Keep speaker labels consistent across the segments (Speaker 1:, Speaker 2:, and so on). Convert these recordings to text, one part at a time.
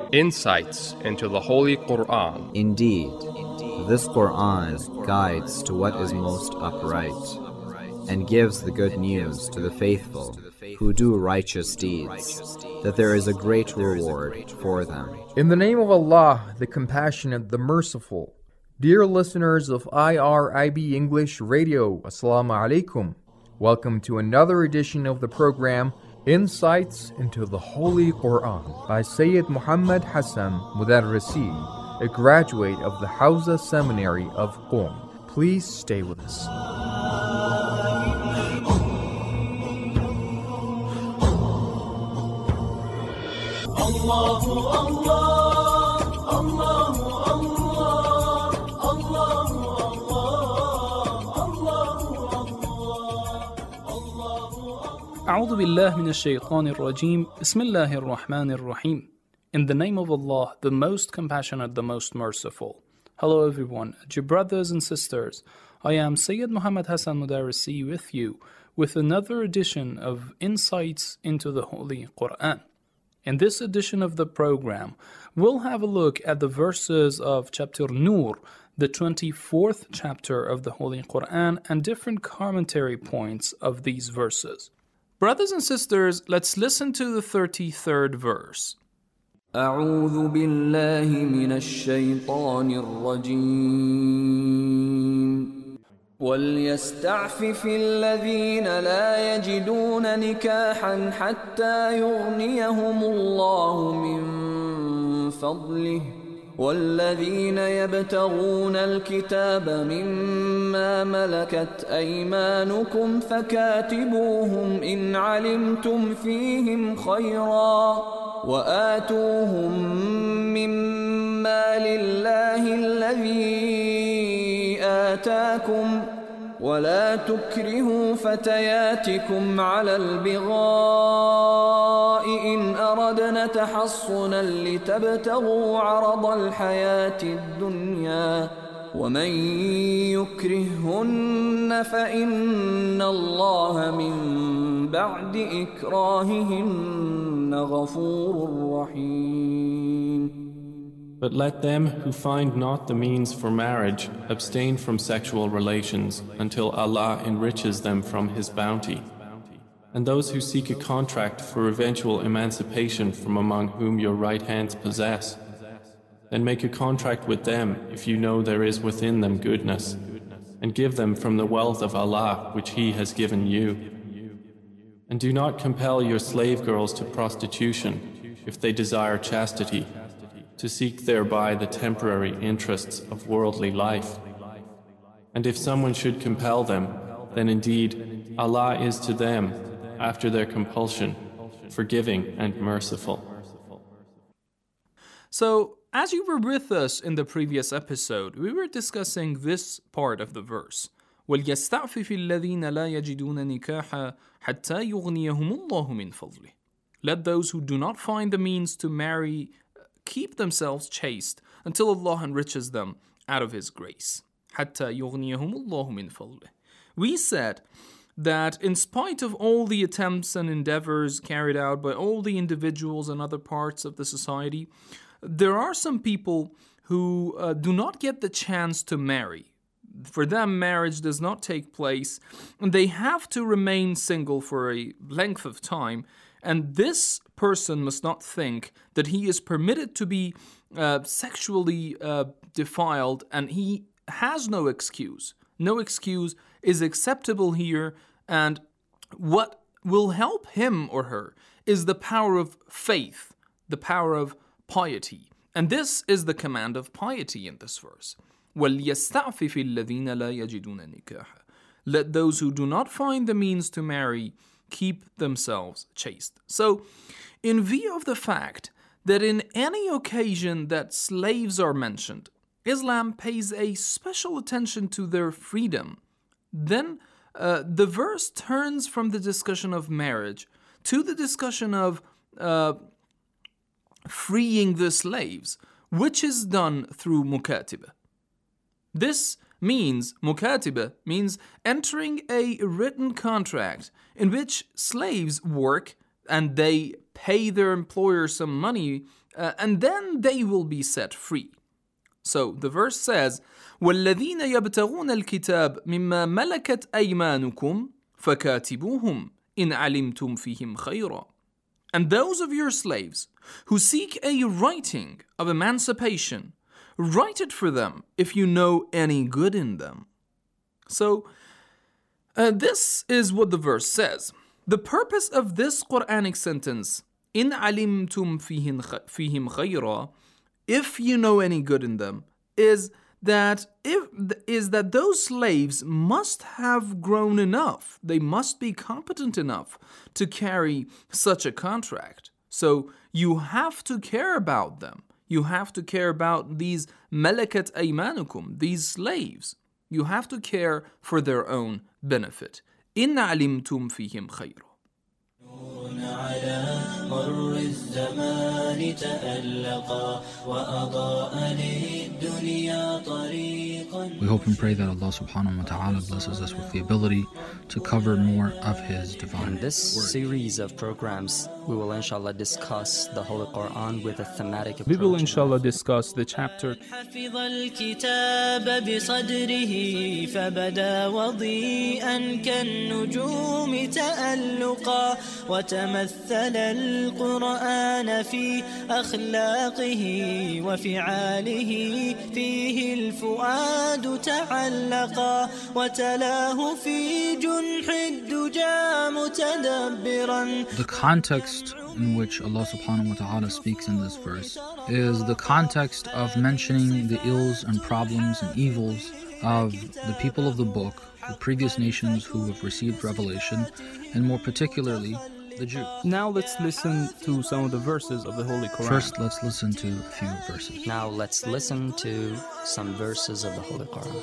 Speaker 1: Insights into the Holy Quran.
Speaker 2: Indeed, this Quran guides to what is most upright, and gives the good news to the faithful who do righteous deeds, that there is a great reward for them.
Speaker 3: In the name of Allah, the Compassionate, the Merciful. Dear listeners of IRIB English Radio, Assalamu alaikum. Welcome to another edition of the program Insights into the Holy Quran by Sayyid Muhammad Hassan Mudarrisi, a graduate of the Hawza Seminary of Qom. Please stay with us.
Speaker 4: أعوذ بالله من الشيطان الرجيم بسم الله الرحمن الرحيم. In the name of Allah, the most compassionate, the most merciful. Hello everyone, dear brothers and sisters. I am Sayyid Muhammad Hassan Mudarrisi with you with another edition of Insights into the Holy Quran. In this edition of the program, we'll have a look at the verses of chapter Nur, the 24th chapter of the Holy Quran, and different commentary points of these verses. Brothers and sisters, let's listen to the 33rd verse.
Speaker 5: أعوذ بالله من الشيطان الرجيم وليستعفف الذين لا يجدون نكاحا حتى يغنيهم الله من فضله والذين يبتغون الكتاب مما ملكت أيمانكم فكاتبوهم إن علمتم فيهم خيرا وآتوهم مما لله الذي آتاكم ولا تكرهوا فتياتكم على البغاء إن أردنا تحصنا لتبتغوا عرض الحياة الدنيا ومن يكرههن فإن الله من بعد إكراههن غفور رحيم.
Speaker 6: But let them who find not the means for marriage abstain from sexual relations until Allah enriches them from His bounty. And those who seek a contract for eventual emancipation from among whom your right hands possess, then make a contract with them if you know there is within them goodness, and give them from the wealth of Allah which He has given you. And do not compel your slave girls to prostitution if they desire chastity, to seek thereby the temporary interests of worldly life. And if someone should compel them, then indeed Allah is to them, after their compulsion, forgiving and merciful.
Speaker 4: So, as you were with us in the previous episode, we were discussing this part of the verse. وَلْيَسْتَعْفِفِ الَّذِينَ لَا يَجِدُونَ نِكَاحًا حَتَّى يُغْنِيَهُمُ اللَّهُ مِنْ فَضْلِهِ. Let those who do not find the means to marry keep themselves chaste until Allah enriches them out of His grace. حَتَّى يُغْنِيَهُمُ اللَّهُ مِنْ فَضْلِهِ. We said that in spite of all the attempts and endeavors carried out by all the individuals and other parts of the society, there are some people who do not get the chance to marry. For them, marriage does not take place, and they have to remain single for a length of time. And this person must not think that he is permitted to be sexually defiled, and he has no excuse. No excuse is acceptable here, and what will help him or her is the power of faith, the power of piety. And this is the command of piety in this verse. وَلْيَسْتَعْفِفِ الَّذِينَ لَا يَجِدُونَ نِكَاحًا. Let those who do not find the means to marry keep themselves chaste. So, in view of the fact that in any occasion that slaves are mentioned, Islam pays a special attention to their freedom, then the verse turns from the discussion of marriage to the discussion of freeing the slaves, which is done through mukatibah. This means, mukatibah means entering a written contract in which slaves work and they pay their employer some money, and then they will be set free. So the verse says, وَالَّذِينَ يَبْتَغُونَ الْكِتَابَ مِمَّا مَلَكَتْ أَيْمَانُكُمْ فَكَاتِبُوهُمْ إِنْ عَلِمْتُمْ فِيهِمْ خَيْرًا. And those of your slaves who seek a writing of emancipation, write it for them if you know any good in them. So, this is what the verse says. The purpose of this Quranic sentence, إِنْ عَلِمْتُمْ فِيهِمْ خَيْرًا, if you know any good in them, is that those slaves must have grown enough. They must be competent enough to carry such a contract. So you have to care about them. You have to care about these malakat aymanukum, these slaves. You have to care for their own benefit. إِنْ عَلِمْتُمْ فِيهِمْ خَيْرًا.
Speaker 7: على مر الزمان تألقا وأضاء للدنيا طريقا.
Speaker 8: We hope and pray that Allah subhanahu wa ta'ala blesses us with the ability to cover more of His divine
Speaker 9: In this
Speaker 8: word.
Speaker 9: series of programs, we will inshallah discuss the Holy Quran with a thematic approach.
Speaker 6: We will inshallah discuss the chapter
Speaker 7: حفظ الكتاب بصدره فبدا وضيئا كالنجوم تألقا وتمثل القرآن في أخلاقه وفعاله فيه الفؤاد تعلقا وتلاه في جنح الدجى متدبرا.
Speaker 8: The context in which Allah subhanahu wa ta'ala speaks in this verse is the context of mentioning the ills and problems and evils of the people of the book, the previous nations who have received revelation, and more particularly the Jews.
Speaker 6: Now let's listen to some of the verses of the Holy Quran.
Speaker 8: First, let's listen to a few verses.
Speaker 9: Now let's listen to some verses of the Holy Quran.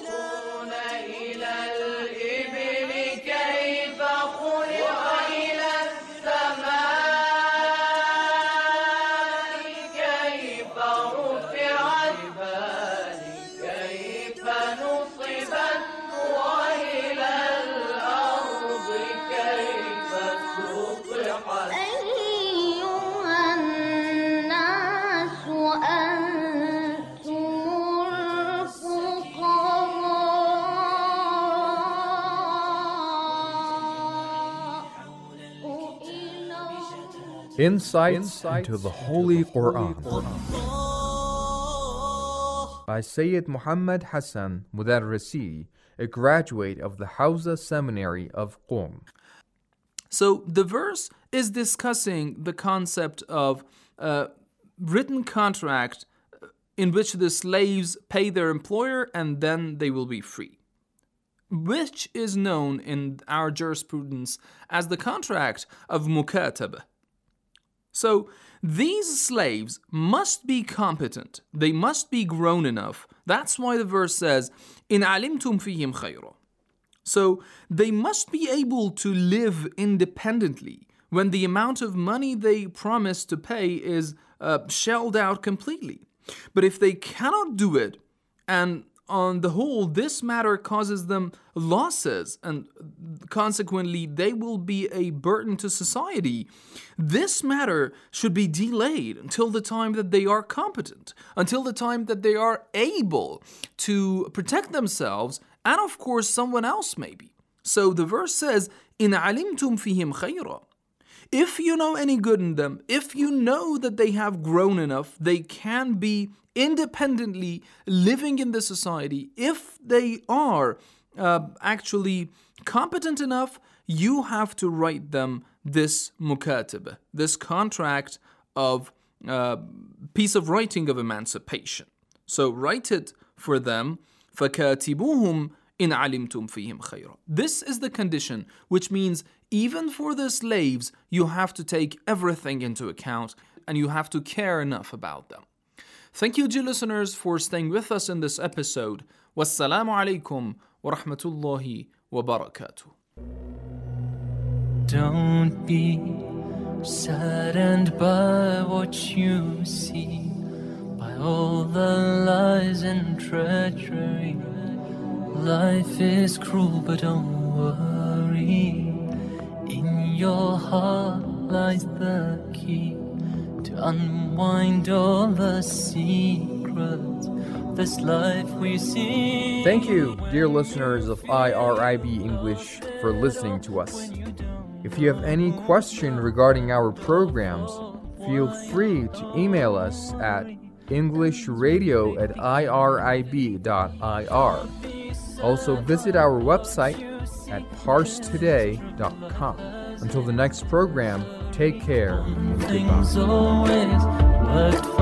Speaker 3: Insights into the Holy Quran by Sayyid Muhammad Hassan Mudarrisi, a graduate of the Hawza Seminary of Qom.
Speaker 4: So the verse is discussing the concept of written contract in which the slaves pay their employer and then they will be free, which is known in our jurisprudence as the contract of mukatabah. So these slaves must be competent. They must be grown enough. That's why the verse says, "In alimtum fihim khayra." So they must be able to live independently when the amount of money they promise to pay is shelled out completely. But if they cannot do it, and on the whole, this matter causes them losses, and consequently, they will be a burden to society. This matter should be delayed until the time that they are competent, until the time that they are able to protect themselves, and of course, someone else maybe. So the verse says, "In alimtum fihim khayra." If you know any good in them, if you know that they have grown enough, they can be independently living in the society, if they are actually competent enough, you have to write them this mukatabah, this contract of piece of writing of emancipation. So write it for them. فَكَاتِبُوهُمْ إِنْ عَلِمْتُمْ فِيهِمْ خَيْرًا. This is the condition, which means even for the slaves, you have to take everything into account and you have to care enough about them. Thank you, dear listeners, for staying with us in this episode. Wassalamu alaikum wa rahmatullahi wa barakatuh.
Speaker 7: Don't be saddened by what you see, by all the lies and treachery. Life is cruel, but don't worry. In your heart lies the key to unwind all the secrets of this life we see.
Speaker 3: Thank you, dear listeners of IRIB English, for listening to us. If you have any question regarding our programs, feel free to email us at englishradio@irib.ir. Also visit our website at parstoday.com. Until the next program, take care and goodbye.
Speaker 7: Things always worked